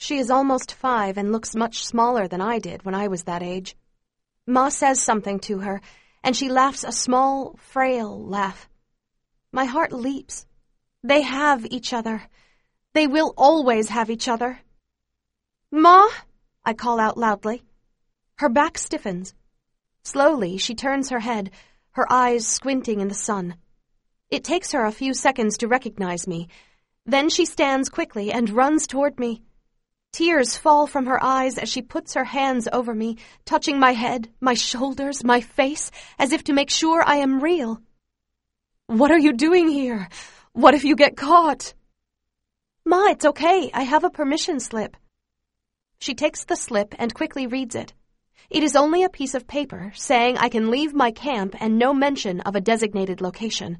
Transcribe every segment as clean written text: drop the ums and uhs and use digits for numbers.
She is almost 5 and looks much smaller than I did when I was that age. Ma says something to her, and she laughs a small, frail laugh. My heart leaps. They have each other. They will always have each other. Ma, I call out loudly. Her back stiffens. Slowly, she turns her head, her eyes squinting in the sun. It takes her a few seconds to recognize me. Then she stands quickly and runs toward me. Tears fall from her eyes as she puts her hands over me, touching my head, my shoulders, my face, as if to make sure I am real. What are you doing here? What if you get caught? Ma, it's okay. I have a permission slip. She takes the slip and quickly reads it. It is only a piece of paper saying I can leave my camp and no mention of a designated location.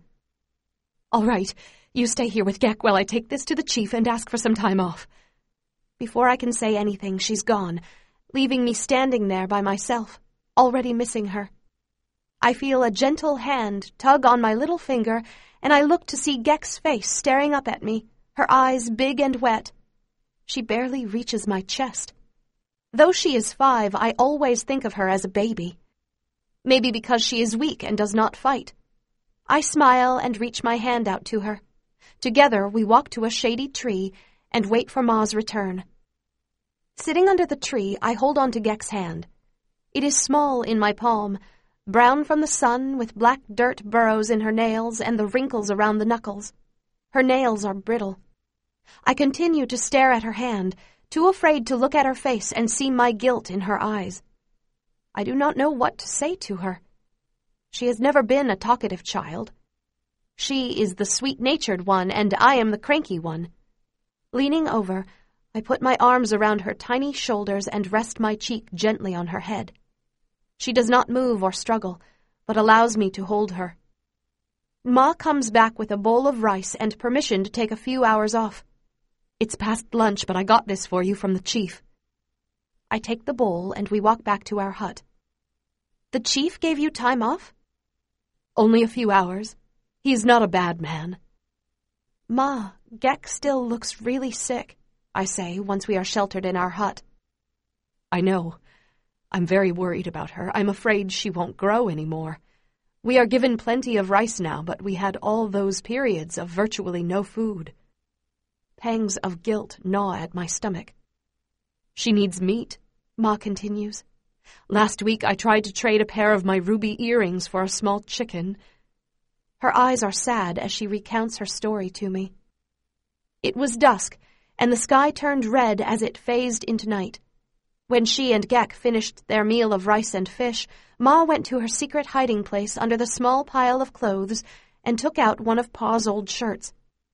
All right, you stay here with Gek while I take this to the chief and ask for some time off. Before I can say anything, she's gone, leaving me standing there by myself, already missing her. I feel a gentle hand tug on my little finger, and I look to see Gek's face staring up at me, her eyes big and wet. She barely reaches my chest. Though she is 5, I always think of her as a baby. Maybe because she is weak and does not fight. I smile and reach my hand out to her. Together, we walk to a shady tree and wait for Ma's return. Sitting under the tree, I hold on to Gek's hand. It is small in my palm, brown from the sun with black dirt burrows in her nails and the wrinkles around the knuckles. Her nails are brittle. I continue to stare at her hand, too afraid to look at her face and see my guilt in her eyes. I do not know what to say to her. She has never been a talkative child. She is the sweet-natured one, and I am the cranky one. Leaning over, I put my arms around her tiny shoulders and rest my cheek gently on her head. She does not move or struggle, but allows me to hold her. Ma comes back with a bowl of rice and permission to take a few hours off. It's past lunch, but I got this for you from the chief. I take the bowl and we walk back to our hut. The chief gave you time off? Only a few hours. He's not a bad man. Ma, Gek still looks really sick, I say once we are sheltered in our hut. I know. I'm very worried about her. I'm afraid she won't grow anymore. We are given plenty of rice now, but we had all those periods of virtually no food. Pangs of guilt gnaw at my stomach. She needs meat, Ma continues. Last week I tried to trade a pair of my ruby earrings for a small chicken. Her eyes are sad as she recounts her story to me. It was dusk, and the sky turned red as it phased into night. When she and Gek finished their meal of rice and fish, Ma went to her secret hiding place under the small pile of clothes and took out one of Pa's old shirts.